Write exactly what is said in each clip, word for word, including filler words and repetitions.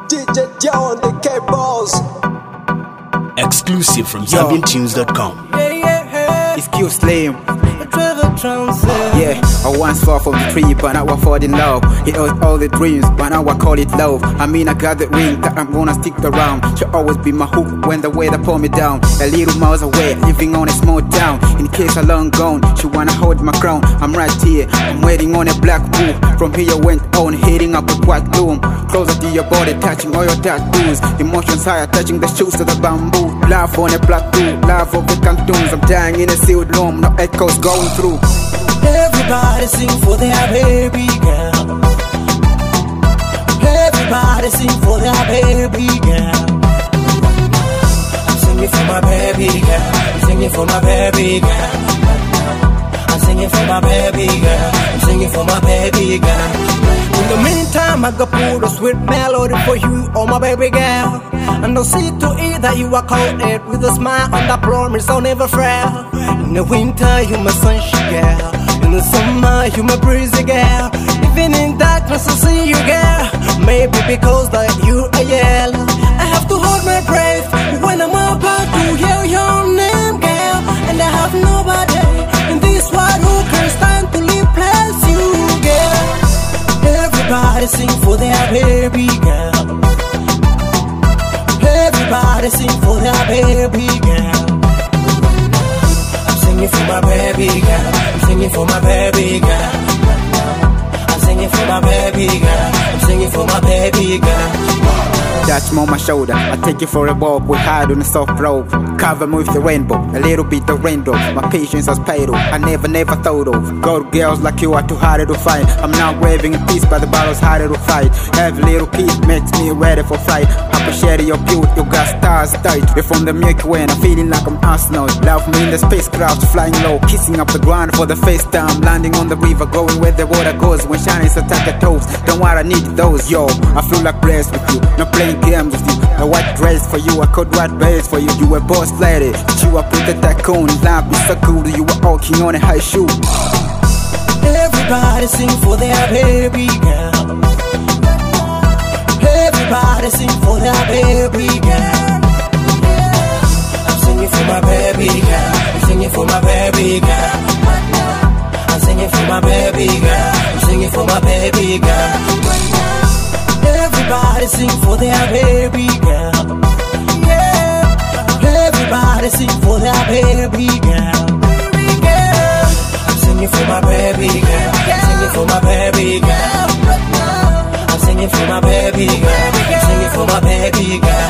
D J John, the K-Balls. Exclusive from Zambian Tunes dot com. Yeah, yeah, yeah. It's Q Slim. Trance, Yeah, I once fought for the tree, but now I fall in love. It was all the dreams, but now I call it love. I mean, I got the ring that I'm gonna stick around. She'll always be my hook when the weather pull me down. A little miles away, living on a small town. In case I'm long gone, she wanna hold my crown. I'm right here, I'm waiting on a black bull. From here went on, hitting up a white gloom. Closer to your body, touching all your tattoos. Emotions higher, touching the shoes of the bamboo. Love on a plateau, love of the cantoons. I'm dying in a sealed room, no echoes going through. Everybody sing for their baby girl. Everybody sing for their baby girl. I'm singing for my baby girl. I'm singing for my baby girl. I'm singing for my baby girl. I'm singing for my baby girl. In the meantime, I got put a sweet melody for you, oh my baby girl. And I'll see to it that you are coated with a smile and a promise I'll never fail. In the winter, you my sunshine girl. In the summer, you my breezy girl. Even in darkness, I'll see you girl. Maybe because that you are yellow. I have to hold my breath when I'm about to hear your name, girl. And I have nobody in this world who can stand to replace you, girl. Everybody sing for their baby girl. Everybody sing for their baby girl. I'm singing for my baby girl. I'm singing for my baby girl. I'm singing for my baby girl. I'm singing for my baby girl. Touch me on my shoulder, I take you for a walk. We hide on a soft road, cover me with the rainbow, a little bit of rainbow. My patience has paid off, I never, never thought of. Gold girls like you are too hard to find. I'm now waving in peace, but the battle's harder to fight. Every little piece makes me ready for flight. I appreciate your beauty, you got stars tight. We're from the Milky Way and I'm feeling like I'm astronaut. Love me in the spacecraft, flying low, kissing up the ground for the first time. Landing on the river, going where the water goes. When shining's attack the toes, don't worry, I need those. Yo, I feel like blessed with you, not playing games with you. A white dress for you, I could white base for you. You a boss lady, but you up with the tycoon. Life is so cool, you were walking on a high shoe. Everybody sing for their baby girl. Everybody sing for their baby girl. I'm singing for my baby girl. I'm singing for my baby girl. I'm singing for my baby girl. I'm singing for my baby girl. Everybody sing for their baby girl. Yeah. Everybody sing for their baby girl. I'm singing for my baby girl. I'm singing for my baby girl. I'm singing for my baby girl. I'm singing for my baby girl.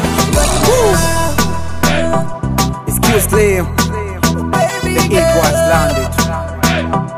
It's Q Slim. The Equals landed.